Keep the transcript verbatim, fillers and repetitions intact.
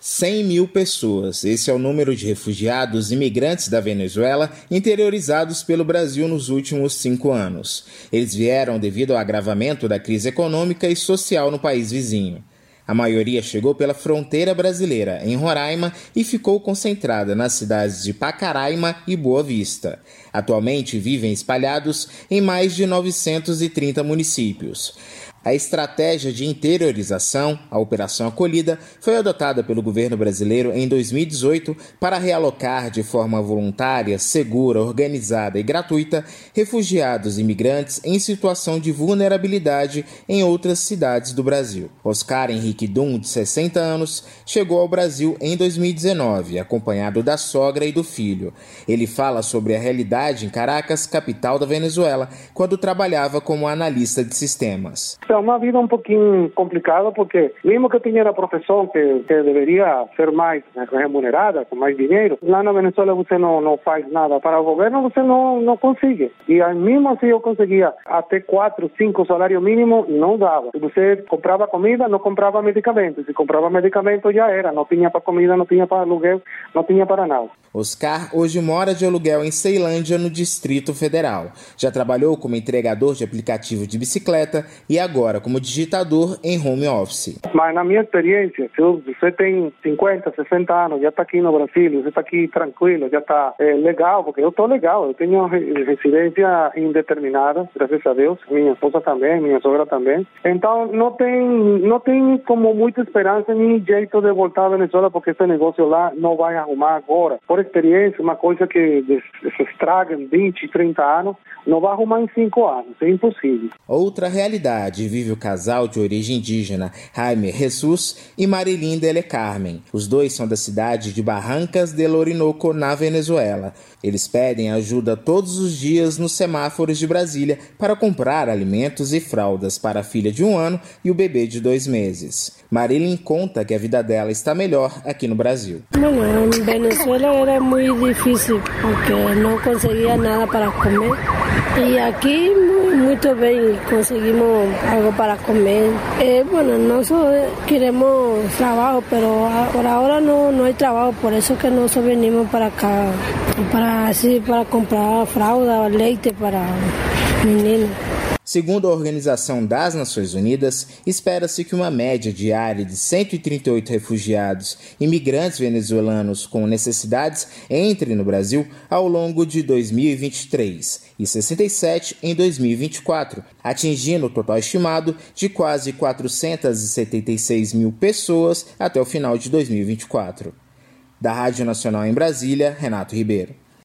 cem mil pessoas. Esse é o número de refugiados imigrantes da Venezuela interiorizados pelo Brasil nos últimos cinco anos. Eles vieram devido ao agravamento da crise econômica e social no país vizinho. A maioria chegou pela fronteira brasileira, em Roraima, e ficou concentrada nas cidades de Pacaraima e Boa Vista. Atualmente vivem espalhados em mais de novecentos e trinta municípios. A estratégia de interiorização, a Operação Acolhida, foi adotada pelo governo brasileiro em dois mil e dezoito para realocar de forma voluntária, segura, organizada e gratuita refugiados e imigrantes em situação de vulnerabilidade em outras cidades do Brasil. Oscar Henrique Dum, de sessenta anos, chegou ao Brasil em dois mil e dezenove, acompanhado da sogra e do filho. Ele fala sobre a realidade em Caracas, capital da Venezuela, quando trabalhava como analista de sistemas. É uma vida um pouquinho complicada, porque mesmo que eu tenha a profissão que, que deveria ser mais remunerada, com mais dinheiro, lá na Venezuela você não, não faz nada. Para o governo você não, não consegue. E mesmo assim eu conseguia até quatro, cinco salário mínimo, não dava. Você comprava comida, não comprava medicamentos. Se comprava medicamento já era, não tinha para comida, não tinha para aluguel, não tinha para nada. Oscar hoje mora de aluguel em Ceilândia, no Distrito Federal. Já trabalhou como entregador de aplicativo de bicicleta e agora Agora como digitador em home office. Mas na minha experiência, se você tem cinquenta, sessenta anos, já está aqui no Brasil, você está aqui tranquilo, já está é, legal, porque eu estou legal, eu tenho residência indeterminada, graças a Deus, minha esposa também, minha sogra também. Então não tem, não tem como muita esperança nem jeito de voltar à Venezuela, porque esse negócio lá não vai arrumar agora. Por experiência, uma coisa que se estraga em vinte, trinta anos, não vai arrumar em cinco anos, é impossível. Outra realidade vive o casal de origem indígena Jaime Jesus e Marilyn Dele Carmen. Os dois são da cidade de Barrancas del Orinoco, na Venezuela. Eles pedem ajuda todos os dias nos semáforos de Brasília para comprar alimentos e fraldas para a filha de um ano e o bebê de dois meses. Marilyn conta que a vida dela está melhor aqui no Brasil. Bueno, en Venezuela era muy difícil porque no conseguía nada para comer. Y aquí muy, muy bien conseguimos algo para comer. Eh, bueno, nosotros queremos trabajo, pero por ahora no, no hay trabajo, por eso que nosotros venimos para acá, para así, para comprar fralda o leite para meninos. Segundo a Organização das Nações Unidas, espera-se que uma média diária de cento e trinta e oito refugiados e imigrantes venezuelanos com necessidades entre no Brasil ao longo de dois mil e vinte e três e sessenta e sete em dois mil e vinte e quatro, atingindo o total estimado de quase quatrocentas e setenta e seis mil pessoas até o final de dois mil e vinte e quatro. Da Rádio Nacional em Brasília, Renato Ribeiro.